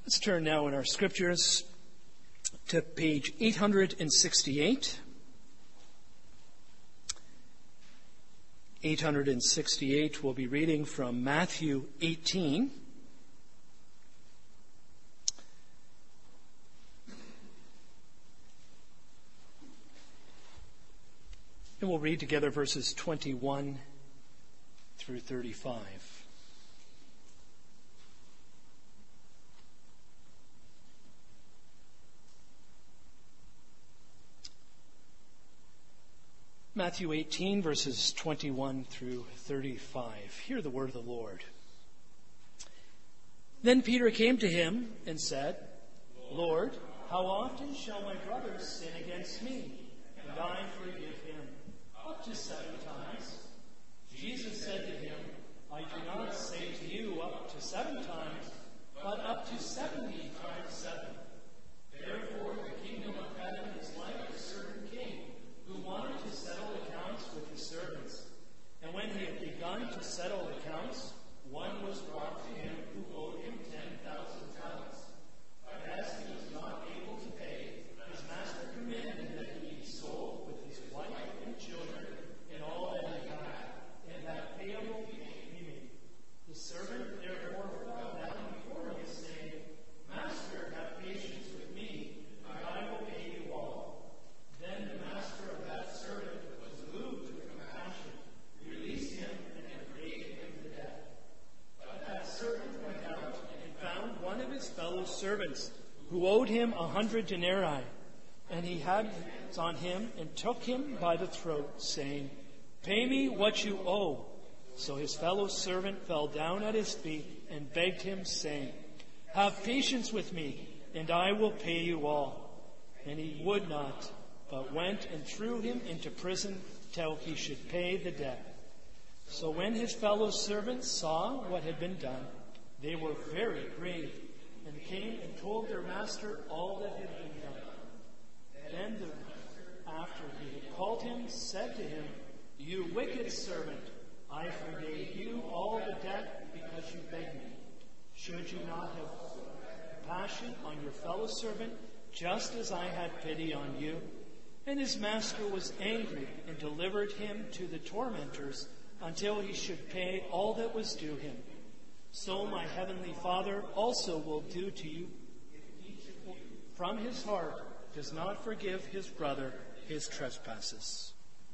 Let's turn now in our scriptures to page 868. 868, we'll be reading from Matthew 18. And we'll read together verses 21 through 35. Matthew 18, verses 21 through 35. Hear the word of the Lord. Then Peter came to him and said, Lord, how often shall my brother sin against me, and I forgive him? Up to 7 times. Jesus said to him, I do not say to you up to 7 times, but up to 70 times 7. Therefore the kingdom of heaven is like a certain king who wanted to settle accounts with his servants. And when he had begun to settle accounts, one was brought to him who owed him 10,000 talents. But as he was not able to pay, his master commanded that he be sold with his wife and children and all that he had, and that payable be made. The servant therefore fell down before him, saying, Master, have patience with me, and I will pay you all. Then the master of that servant was moved with compassion, released him, and forgave him the debt. But that servant went out and found one of his fellow servants who owed him 100 denarii. And he had hands on him and took him by the throat, saying, Pay me what you owe. So his fellow servant fell down at his feet and begged him, saying, Have patience with me, and I will pay you all. And he would not, but went and threw him into prison till he should pay the debt. So when his fellow servants saw what had been done, they were very grieved, and came and told their master all that had been done. Then the master, after he had called him, said to him, You wicked servant, I forgave you all the debt because you begged me. Should you not have compassion on your fellow servant, just as I had pity on you? And his master was angry and delivered him to the tormentors until he should pay all that was due him. So my heavenly Father also will do to you if each of you from his heart does not forgive his brother his trespasses.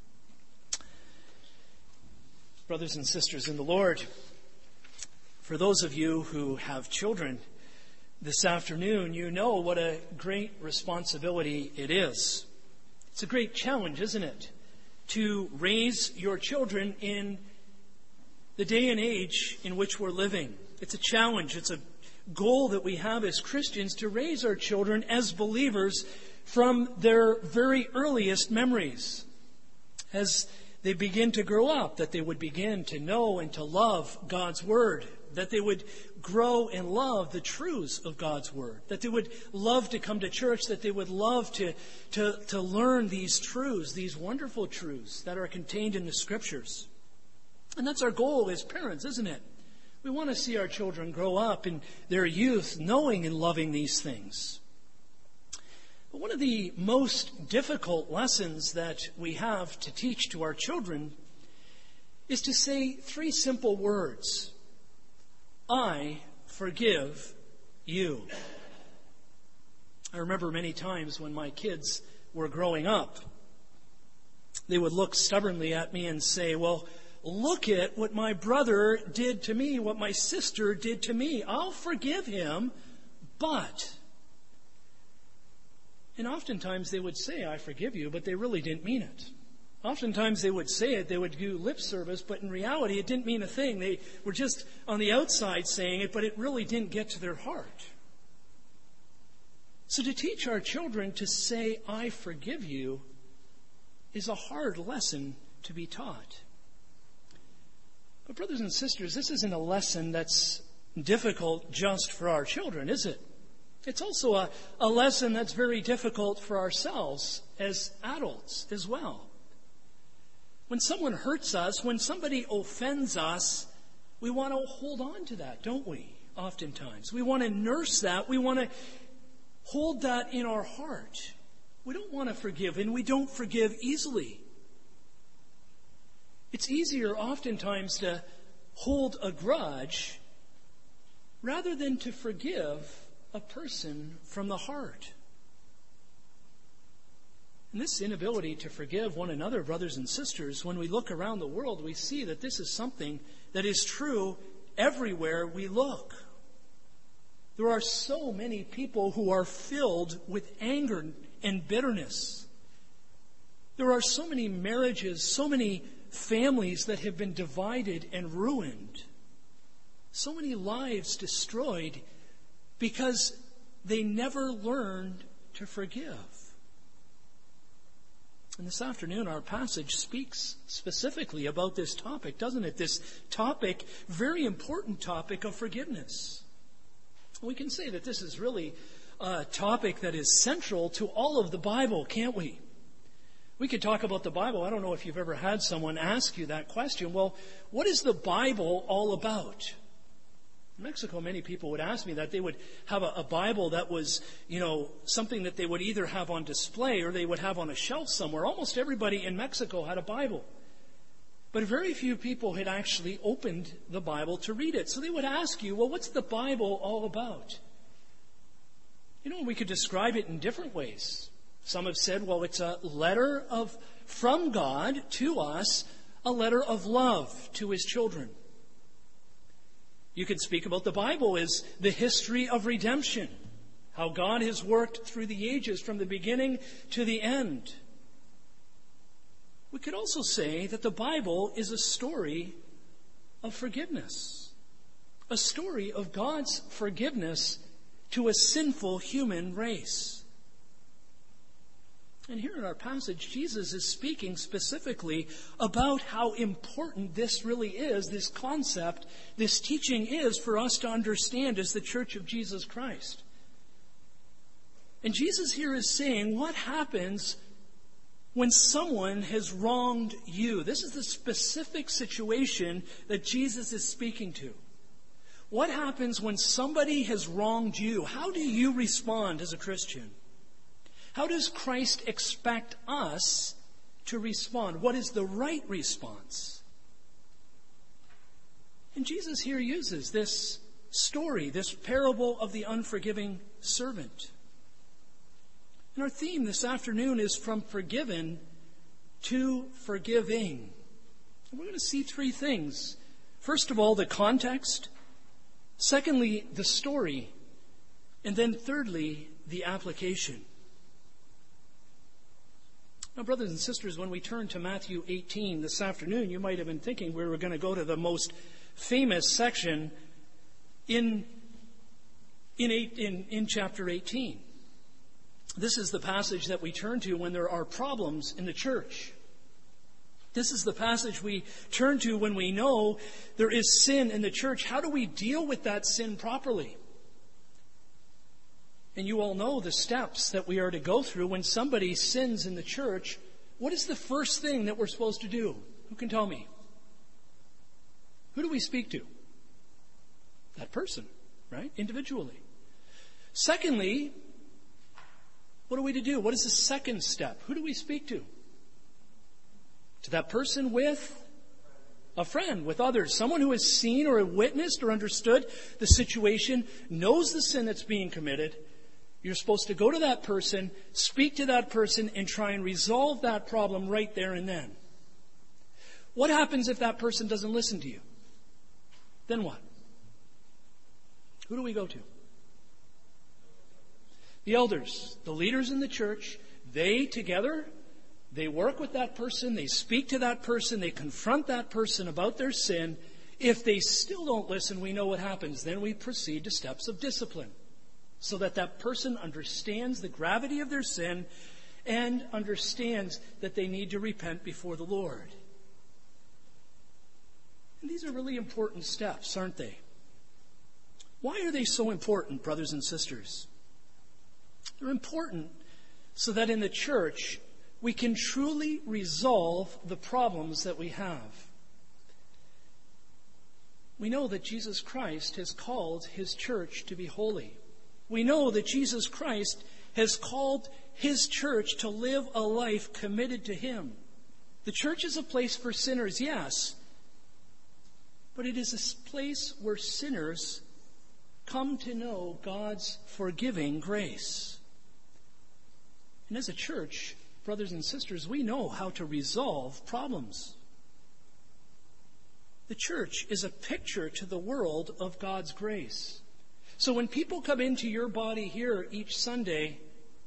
Brothers and sisters in the Lord, for those of you who have children this afternoon, you know what a great responsibility it is. It's a great challenge, isn't it, to raise your children in the day and age in which we're living. It's a challenge. It's a goal that we have as Christians to raise our children as believers from their very earliest memories. As they begin to grow up, that they would begin to know and to love God's Word, that they would grow and love the truths of God's Word, that they would love to come to church, that they would love to learn these truths, these wonderful truths that are contained in the Scriptures. And that's our goal as parents, isn't it? We want to see our children grow up in their youth knowing and loving these things. But one of the most difficult lessons that we have to teach to our children is to say 3 simple words. I forgive you. I remember many times when my kids were growing up, they would look stubbornly at me and say, well, look at what my brother did to me, what my sister did to me. I'll forgive him, but... And oftentimes they would say, I forgive you, but they really didn't mean it. Oftentimes they would say it, they would do lip service, but in reality it didn't mean a thing. They were just on the outside saying it, but it really didn't get to their heart. So to teach our children to say, I forgive you, is a hard lesson to be taught. But brothers and sisters, this isn't a lesson that's difficult just for our children, is it? It's also a lesson that's very difficult for ourselves as adults as well. When someone hurts us, when somebody offends us, we want to hold on to that, don't we? oftentimes. We want to nurse that. We want to hold that in our heart. We don't want to forgive, and we don't forgive easily. It's easier oftentimes to hold a grudge rather than to forgive a person from the heart. And this inability to forgive one another, brothers and sisters, when we look around the world, we see that this is something that is true everywhere we look. There are so many people who are filled with anger and bitterness. There are so many marriages, so many families that have been divided and ruined. So many lives destroyed because they never learned to forgive. And this afternoon, our passage speaks specifically about this topic, doesn't it? This topic, very important topic of forgiveness. We can say that this is really a topic that is central to all of the Bible, can't we? We could talk about the Bible. I don't know if you've ever had someone ask you that question. Well, what is the Bible all about? In Mexico, many people would ask me that. They would have a Bible that was, something that they would either have on display or they would have on a shelf somewhere. Almost everybody in Mexico had a Bible. But very few people had actually opened the Bible to read it. So they would ask you, well, what's the Bible all about? We could describe it in different ways. Some have said, well, it's a letter from God to us, a letter of love to His children. You could speak about the Bible as the history of redemption, how God has worked through the ages from the beginning to the end. We could also say that the Bible is a story of forgiveness, a story of God's forgiveness to a sinful human race. And here in our passage, Jesus is speaking specifically about how important this really is, this concept, this teaching is for us to understand as the Church of Jesus Christ. And Jesus here is saying, what happens when someone has wronged you? This is the specific situation that Jesus is speaking to. What happens when somebody has wronged you? How do you respond as a Christian? How does Christ expect us to respond? What is the right response? And Jesus here uses this story, this parable of the unforgiving servant. And our theme this afternoon is from forgiven to forgiving. And we're going to see three things. First of all, the context. Secondly, the story. And then thirdly, the application. Now, brothers and sisters, when we turn to Matthew 18 this afternoon, you might have been thinking we were going to go to the most famous section in chapter 18. This is the passage that we turn to when there are problems in the church. This is the passage we turn to when we know there is sin in the church. How do we deal with that sin properly? And you all know the steps that we are to go through when somebody sins in the church. What is the first thing that we're supposed to do? Who can tell me? Who do we speak to? That person, right? Individually. Secondly, what are we to do? What is the second step? Who do we speak to? To that person with a friend, with others. Someone who has seen or witnessed or understood the situation, knows the sin that's being committed. You're supposed to go to that person, speak to that person, and try and resolve that problem right there and then. What happens if that person doesn't listen to you? Then what? Who do we go to? The elders, the leaders in the church. They together, they work with that person, they speak to that person, they confront that person about their sin. If they still don't listen, we know what happens. Then we proceed to steps of discipline, so that that person understands the gravity of their sin and understands that they need to repent before the Lord. And these are really important steps, aren't they? Why are they so important, brothers and sisters? They're important so that in the church we can truly resolve the problems that we have. We know that Jesus Christ has called his church to be holy. We know that Jesus Christ has called his church to live a life committed to him. The church is a place for sinners, yes, but it is a place where sinners come to know God's forgiving grace. And as a church, brothers and sisters, we know how to resolve problems. The church is a picture to the world of God's grace. So when people come into your body here each Sunday,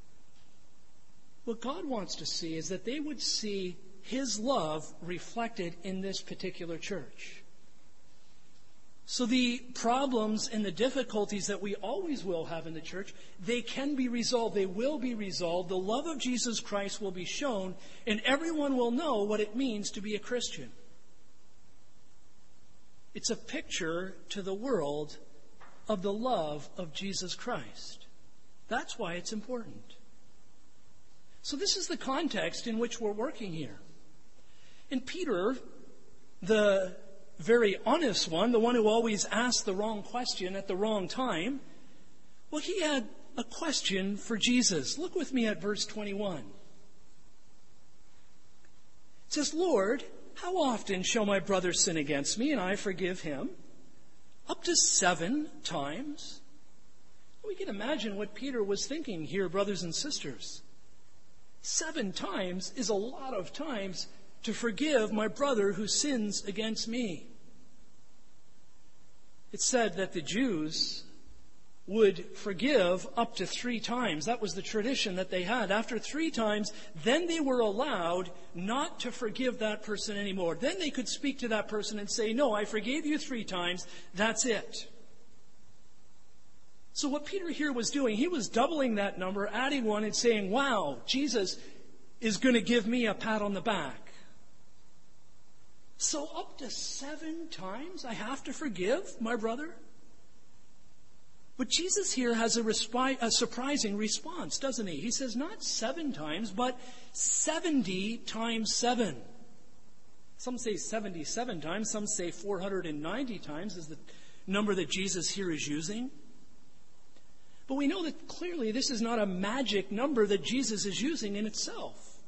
what God wants to see is that they would see his love reflected in this particular church. So the problems and the difficulties that we always will have in the church, they can be resolved. They will be resolved. The love of Jesus Christ will be shown, and everyone will know what it means to be a Christian. It's a picture to the world of the love of Jesus Christ. That's why it's important. So this is the context in which we're working here. And Peter, the very honest one, the one who always asked the wrong question at the wrong time, well, he had a question for Jesus. Look with me at verse 21. It says, Lord, how often shall my brother sin against me and I forgive him? Up to 7 times? We can imagine what Peter was thinking here, brothers and sisters. 7 times is a lot of times to forgive my brother who sins against me. It said that the Jews would forgive up to 3 times. That was the tradition that they had. After 3 times, then they were allowed not to forgive that person anymore. Then they could speak to that person and say, no, I forgave you 3 times. That's it. So what Peter here was doing, he was doubling that number, adding 1 and saying, wow, Jesus is going to give me a pat on the back. So up to 7 times I have to forgive my brother? But Jesus here has a surprising response, doesn't he? He says not 7 times, but 70 times 7. Some say 77 times. Some say 490 times is the number that Jesus here is using. But we know that clearly this is not a magic number that Jesus is using in itself.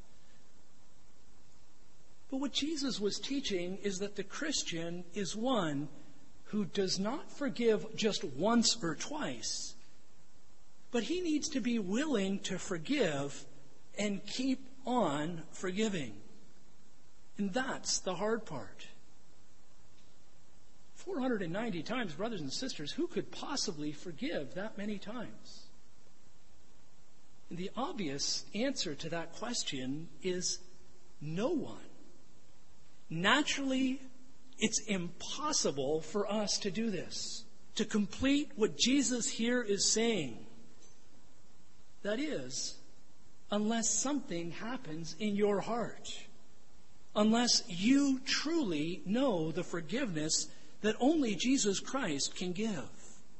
But what Jesus was teaching is that the Christian is one who does not forgive just once or twice, but he needs to be willing to forgive and keep on forgiving. And that's the hard part. 490 times, brothers and sisters, who could possibly forgive that many times? And the obvious answer to that question is no one. Naturally, it's impossible for us to do this, to complete what Jesus here is saying. That is, unless something happens in your heart, unless you truly know the forgiveness that only Jesus Christ can give.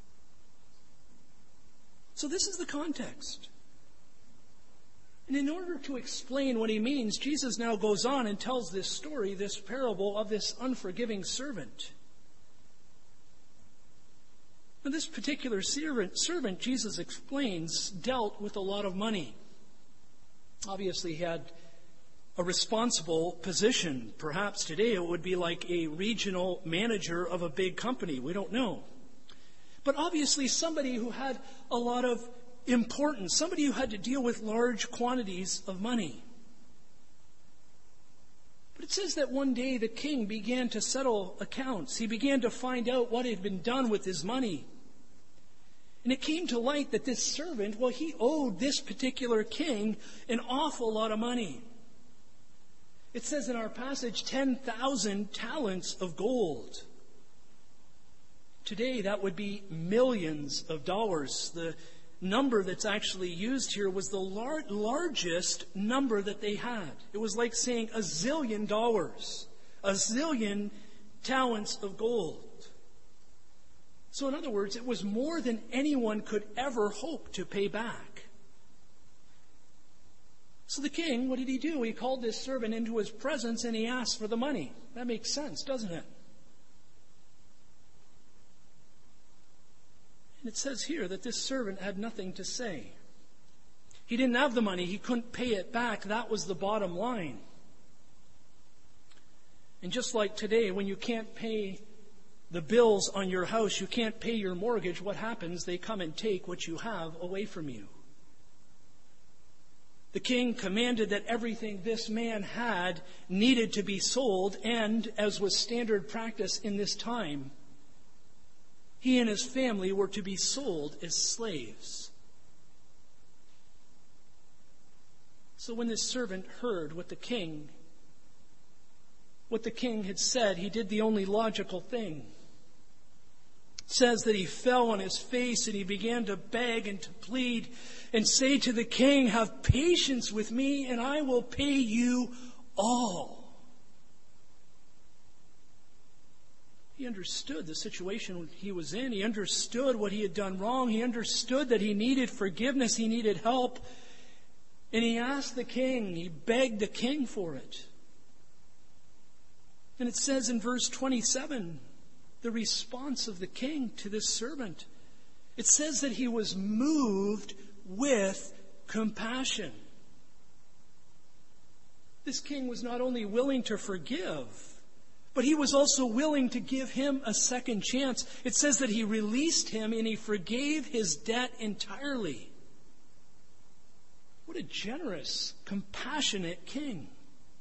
So this is the context. And in order to explain what he means, Jesus now goes on and tells this story, this parable of this unforgiving servant. Now, this particular servant, Jesus explains, dealt with a lot of money. Obviously, he had a responsible position. Perhaps today it would be like a regional manager of a big company. We don't know. But obviously somebody who had a lot of importance, somebody who had to deal with large quantities of money. But it says that one day the king began to settle accounts. He began to find out what had been done with his money. And it came to light that this servant, well, he owed this particular king an awful lot of money. It says in our passage, 10,000 talents of gold. Today, that would be millions of dollars. The number that's actually used here was the largest number that they had. It was like saying $1 zillion, 1 zillion talents of gold. So in other words, it was more than anyone could ever hope to pay back. So the king, what did he do? He called this servant into his presence and he asked for the money. That makes sense, doesn't it? And it says here that this servant had nothing to say. He didn't have the money. He couldn't pay it back. That was the bottom line. And just like today, when you can't pay the bills on your house, you can't pay your mortgage, what happens? They come and take what you have away from you. The king commanded that everything this man had needed to be sold, and as was standard practice in this time, he and his family were to be sold as slaves. So when this servant heard what the king had said, he did the only logical thing. It says that he fell on his face and he began to beg and to plead and say to the king, "Have patience with me and I will pay you all." He understood the situation he was in. He understood what he had done wrong. He understood that he needed forgiveness. He needed help. And he asked the king, he begged the king for it. And it says in verse 27, the response of the king to this servant. It says that he was moved with compassion. This king was not only willing to forgive, but he was also willing to give him a second chance. It says that he released him and he forgave his debt entirely. What a generous, compassionate king.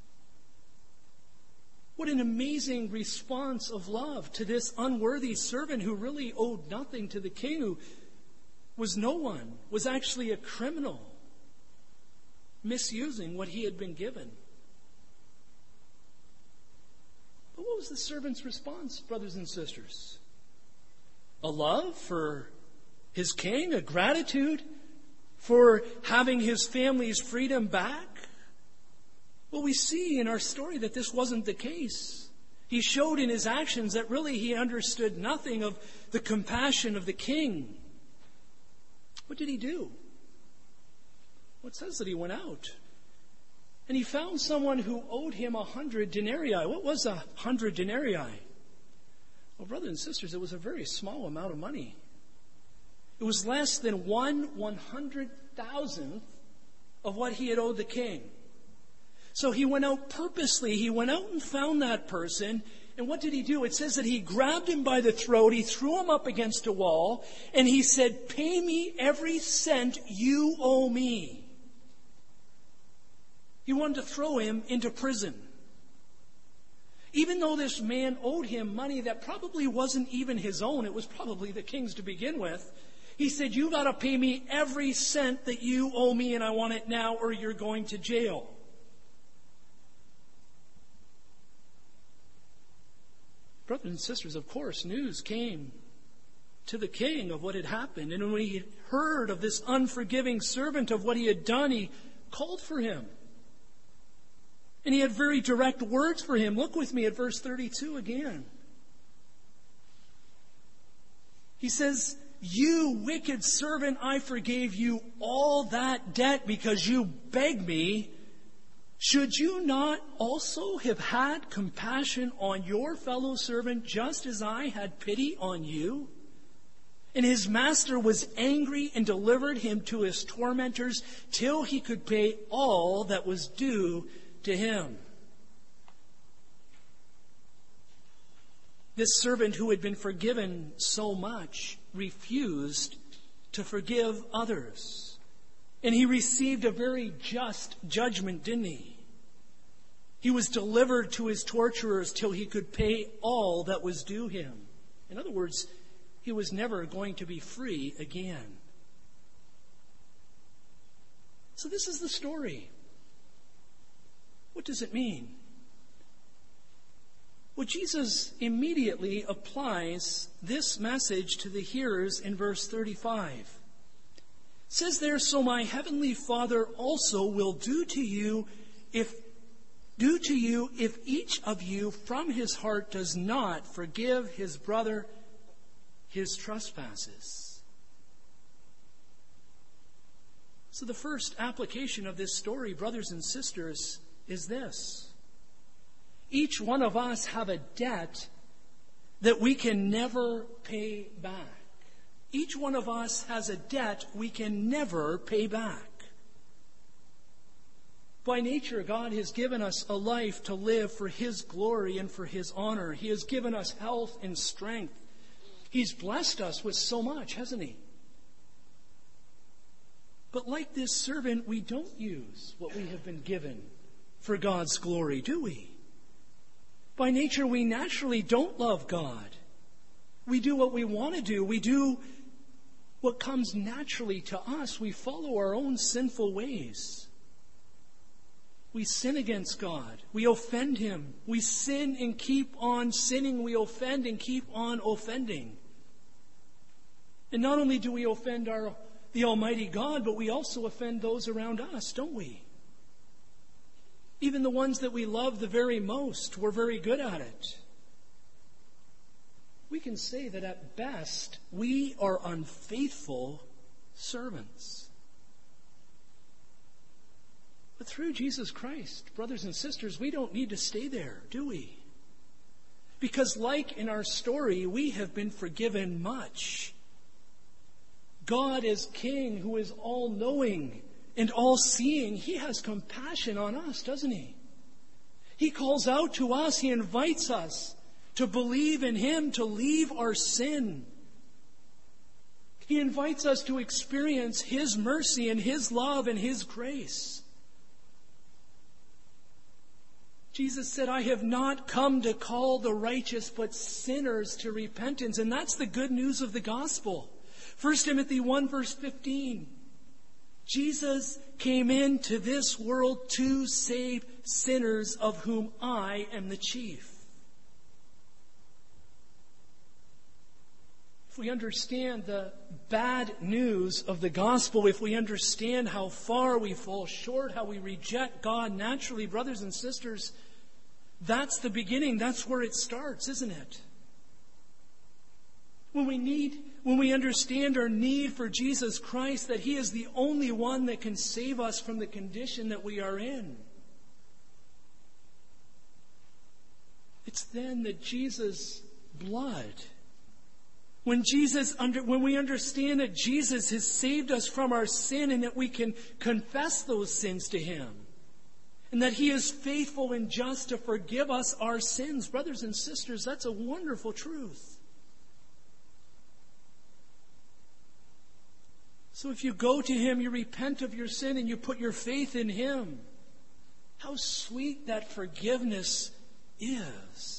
What an amazing response of love to this unworthy servant who really owed nothing to the king, who was no one, was actually a criminal, misusing what he had been given. But what was the servant's response, brothers and sisters? A love for his king, a gratitude for having his family's freedom back? Well, we see in our story that this wasn't the case. He showed in his actions that really he understood nothing of the compassion of the king. What did he do? Well, it says that he went out and he found someone who owed him 100 denarii. What was 100 denarii? Well, brothers and sisters, it was a very small amount of money. It was less than 1/100,000th of what he had owed the king. So he went out purposely. He went out and found that person. And what did he do? It says that he grabbed him by the throat. He threw him up against a wall. And he said, "Pay me every cent you owe me." He wanted to throw him into prison. Even though this man owed him money that probably wasn't even his own, it was probably the king's to begin with. He said, "You got to pay me every cent that you owe me, and I want it now, or you're going to jail." Brothers and sisters, of course, news came to the king of what had happened. And when he heard of this unforgiving servant, of what he had done, he called for him. And he had very direct words for him. Look with me at verse 32 again. He says, "You wicked servant, I forgave you all that debt because you begged me. Should you not also have had compassion on your fellow servant just as I had pity on you?" And his master was angry and delivered him to his tormentors till he could pay all that was due to him. This servant who had been forgiven so much refused to forgive others. And he received a very just judgment, didn't he? He was delivered to his torturers till he could pay all that was due him. In other words, he was never going to be free again. So this is the story. What does it mean? Well, Jesus immediately applies this message to the hearers in verse 35. It says there, "So my heavenly Father also will do to you if each of you from his heart does not forgive his brother his trespasses." So the first application of this story, brothers and sisters, is this. Each one of us have a debt that we can never pay back. Each one of us has a debt we can never pay back. By nature, God has given us a life to live for His glory and for His honor. He has given us health and strength. He's blessed us with so much, hasn't He? But like this servant, we don't use what we have been given for God's glory, do we? By nature, we naturally don't love God. We do what we want to do. We do what comes naturally to us. We follow our own sinful ways. We sin against God. We offend Him. We sin and keep on sinning. We offend and keep on offending. And not only do we offend the Almighty God, but we also offend those around us, don't we? Even the ones that we love the very most, we're very good at it. We can say that at best, we are unfaithful servants. But through Jesus Christ, brothers and sisters, we don't need to stay there, do we? Because like in our story, we have been forgiven much. God is King who is all-knowing and all-seeing. He has compassion on us, doesn't He? He calls out to us. He invites us to believe in Him, to leave our sin. He invites us to experience His mercy and His love and His grace. Jesus said, I have not come to call the righteous, but sinners to repentance. And that's the good news of the gospel. 1 Timothy 1 verse 15. Jesus came into this world to save sinners, of whom I am the chief. If we understand the bad news of the gospel, if we understand how far we fall short, how we reject God naturally, brothers and sisters, that's the beginning. That's where it starts, isn't it? When we understand our need for Jesus Christ, that He is the only one that can save us from the condition that we are in. It's then that Jesus' blood, when we understand that Jesus has saved us from our sin and that we can confess those sins to Him, and that He is faithful and just to forgive us our sins. Brothers and sisters, that's a wonderful truth. So if you go to Him, you repent of your sin, and you put your faith in Him, how sweet that forgiveness is.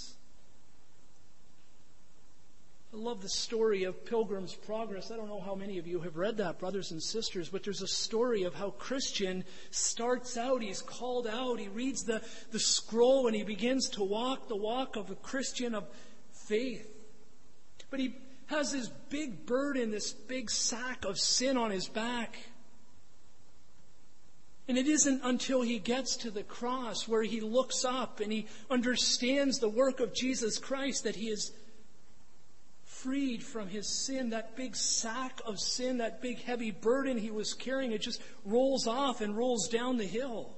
I love the story of Pilgrim's Progress. I don't know how many of you have read that, brothers and sisters, but there's a story of how Christian starts out. He's called out. He reads the scroll, and he begins to walk the walk of a Christian of faith. But he has this big burden, this big sack of sin on his back. And it isn't until he gets to the cross where he looks up and he understands the work of Jesus Christ that he is freed from his sin. That big sack of sin, that big heavy burden he was carrying, it just rolls off and rolls down the hill.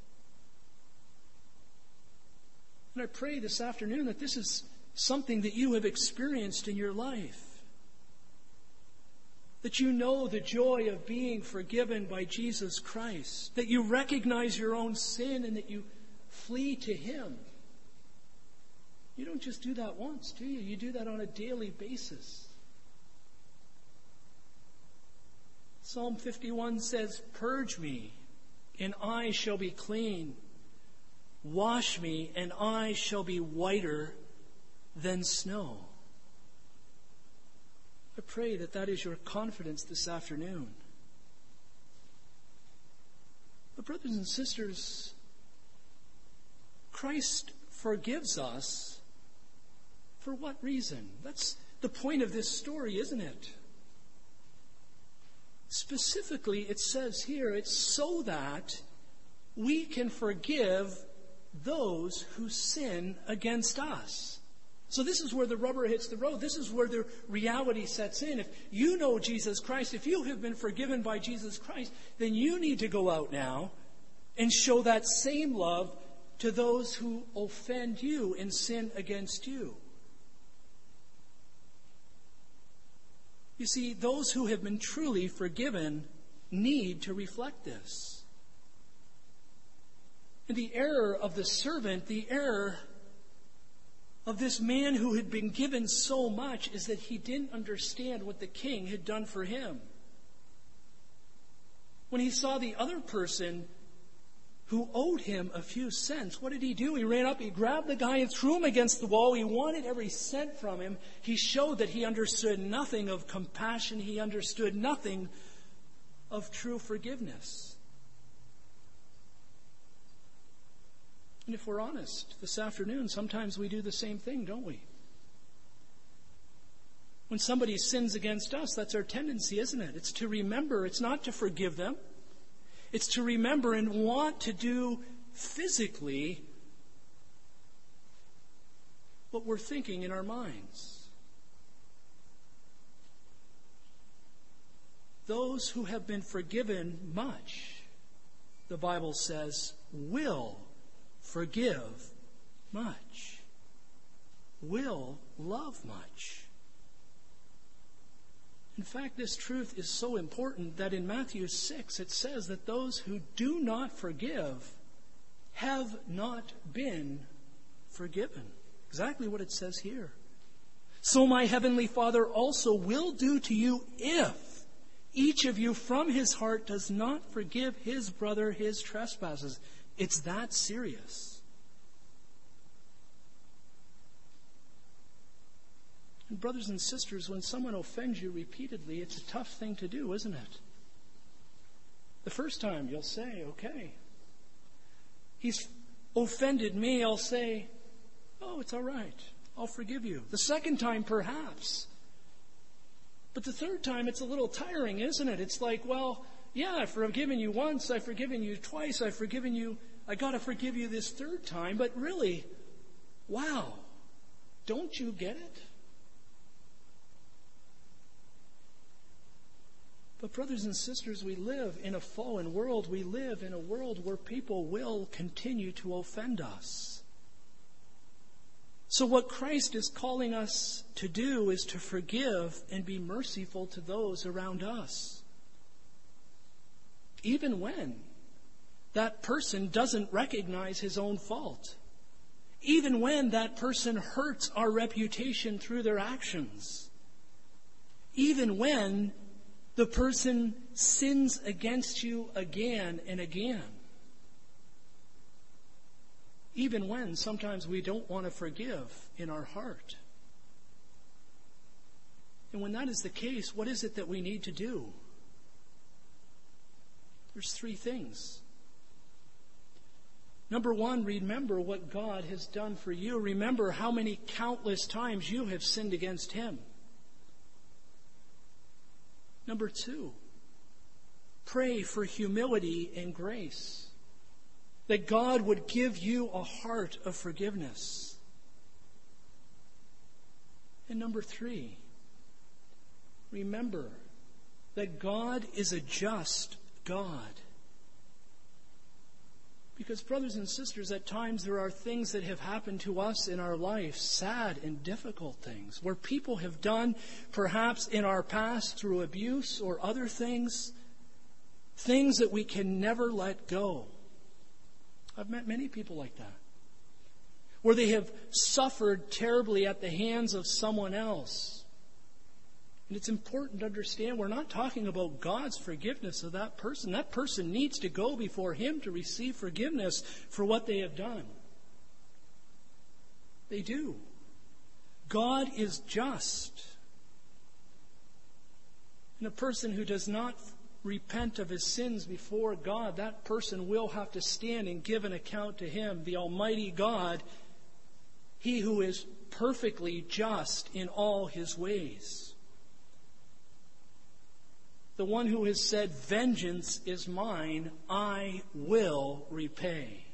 And I pray this afternoon that this is something that you have experienced in your life. That you know the joy of being forgiven by Jesus Christ. That you recognize your own sin and that you flee to Him. You don't just do that once, do you? You do that on a daily basis. Psalm 51 says, "Purge me, and I shall be clean. Wash me, and I shall be whiter than snow." I pray that that is your confidence this afternoon. But brothers and sisters, Christ forgives us. For what reason? That's the point of this story, isn't it? Specifically, it says here, it's so that we can forgive those who sin against us. So this is where the rubber hits the road. This is where the reality sets in. If you know Jesus Christ, if you have been forgiven by Jesus Christ, then you need to go out now and show that same love to those who offend you and sin against you. You see, those who have been truly forgiven need to reflect this. And the error of the servant, the error of this man who had been given so much, is that he didn't understand what the king had done for him. When he saw the other person who owed him a few cents, what did he do? He ran up, he grabbed the guy and threw him against the wall. He wanted every cent from him. He showed that he understood nothing of compassion. He understood nothing of true forgiveness. And if we're honest, this afternoon, sometimes we do the same thing, don't we? When somebody sins against us, that's our tendency, isn't it? It's to remember. It's not to forgive them. It's to remember and want to do physically what we're thinking in our minds. Those who have been forgiven much, the Bible says, will forgive much, will love much. In fact, this truth is so important that in Matthew 6 it says that those who do not forgive have not been forgiven. Exactly what it says here. So my heavenly Father also will do to you if each of you from his heart does not forgive his brother his trespasses. It's that serious. And brothers and sisters, when someone offends you repeatedly, it's a tough thing to do, isn't it? The first time you'll say, okay. He's offended me, I'll say, oh, it's all right. I'll forgive you. The second time, perhaps. But the third time, it's a little tiring, isn't it? It's like, well, yeah, I've forgiven you once, I've forgiven you twice, I got to forgive you this third time. But really, wow, don't you get it? But brothers and sisters, we live in a fallen world. We live in a world where people will continue to offend us. So what Christ is calling us to do is to forgive and be merciful to those around us. Even when that person doesn't recognize his own fault. Even when that person hurts our reputation through their actions. Even when the person sins against you again and again. Even when sometimes we don't want to forgive in our heart. And when that is the case, what is it that we need to do? There's three things. Number one, remember what God has done for you. Remember how many countless times you have sinned against him. Number two, pray for humility and grace. That God would give you a heart of forgiveness. And number three, remember that God is a just God. Because brothers and sisters, at times there are things that have happened to us in our life, sad and difficult things, where people have done, perhaps in our past through abuse or other things that we can never let go. I've met many people like that, where they have suffered terribly at the hands of someone else. And it's important to understand we're not talking about God's forgiveness of that person. That person needs to go before him to receive forgiveness for what they have done. They do. God is just. And a person who does not repent of his sins before God, that person will have to stand and give an account to him, the Almighty God, he who is perfectly just in all his ways. The one who has said, vengeance is mine, I will repay.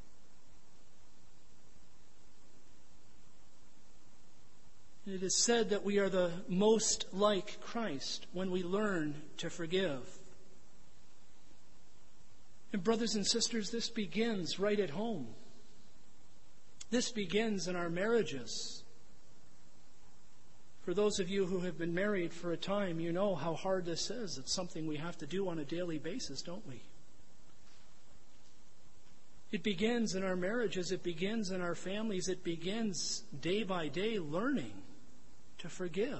And it is said that we are the most like Christ when we learn to forgive. And brothers and sisters, this begins right at home. This begins in our marriages. For those of you who have been married for a time, you know how hard this is. It's something we have to do on a daily basis, don't we? It begins in our marriages. It begins in our families. It begins day by day learning to forgive.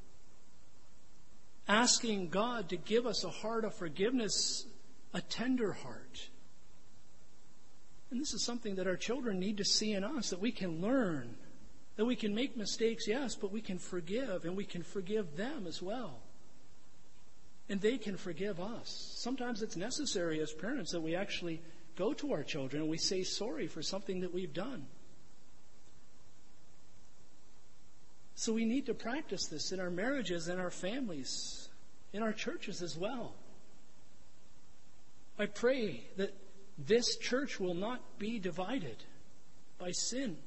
Asking God to give us a heart of forgiveness, a tender heart. And this is something that our children need to see in us, that we can learn, that we can make mistakes, yes, but we can forgive, and we can forgive them as well. And they can forgive us. Sometimes it's necessary as parents that we actually go to our children and we say sorry for something that we've done. So we need to practice this in our marriages, in our families, in our churches as well. I pray that this church will not be divided by sin.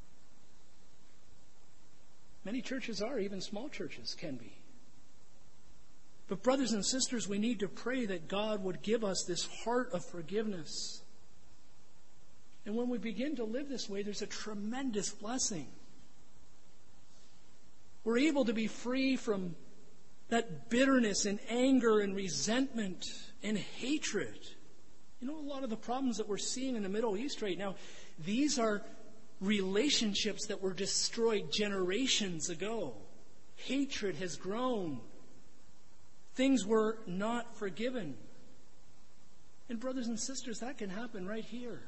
Many churches are, even small churches can be. But brothers and sisters, we need to pray that God would give us this heart of forgiveness. And when we begin to live this way, there's a tremendous blessing. We're able to be free from that bitterness and anger and resentment and hatred. You know, a lot of the problems that we're seeing in the Middle East right now, these are relationships that were destroyed generations ago. Hatred has grown. Things were not forgiven. And brothers and sisters, that can happen right here.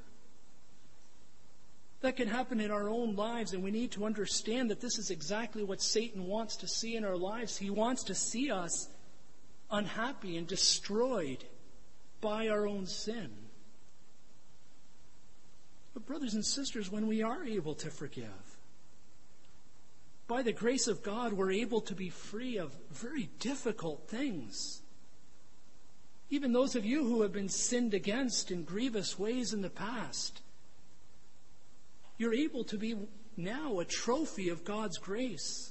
That can happen in our own lives, and we need to understand that this is exactly what Satan wants to see in our lives. He wants to see us unhappy and destroyed by our own sin. But brothers and sisters, when we are able to forgive, by the grace of God, we're able to be free of very difficult things. Even those of you who have been sinned against in grievous ways in the past, you're able to be now a trophy of God's grace.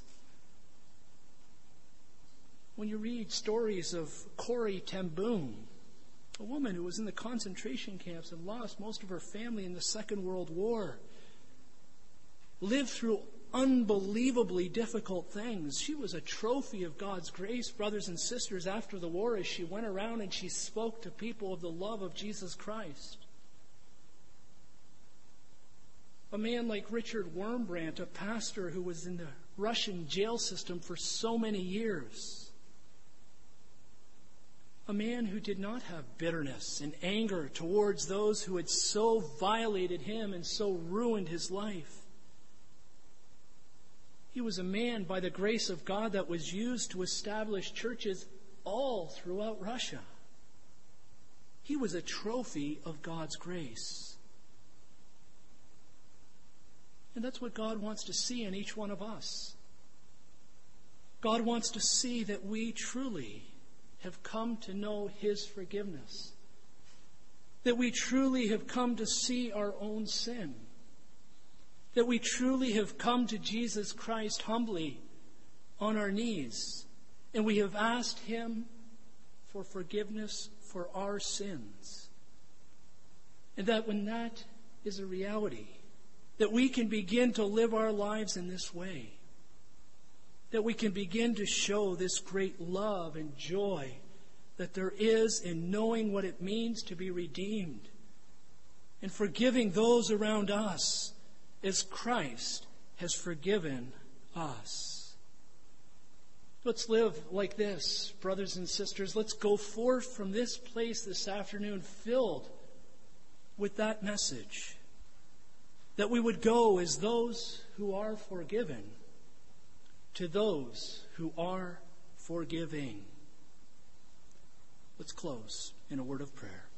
When you read stories of Corrie ten Boom, a woman who was in the concentration camps and lost most of her family in the Second World War, lived through unbelievably difficult things. She was a trophy of God's grace, brothers and sisters, after the war, as she went around and she spoke to people of the love of Jesus Christ. A man like Richard Wurmbrand, a pastor who was in the Russian jail system for so many years. A man who did not have bitterness and anger towards those who had so violated him and so ruined his life. He was a man, by the grace of God, that was used to establish churches all throughout Russia. He was a trophy of God's grace. And that's what God wants to see in each one of us. God wants to see that we truly have come to know His forgiveness. That we truly have come to see our own sin. That we truly have come to Jesus Christ humbly on our knees. And we have asked Him for forgiveness for our sins. And that when that is a reality, that we can begin to live our lives in this way. That we can begin to show this great love and joy that there is in knowing what it means to be redeemed and forgiving those around us as Christ has forgiven us. Let's live like this, brothers and sisters. Let's go forth from this place this afternoon filled with that message. That we would go as those who are forgiven to those who are forgiving. Let's close in a word of prayer.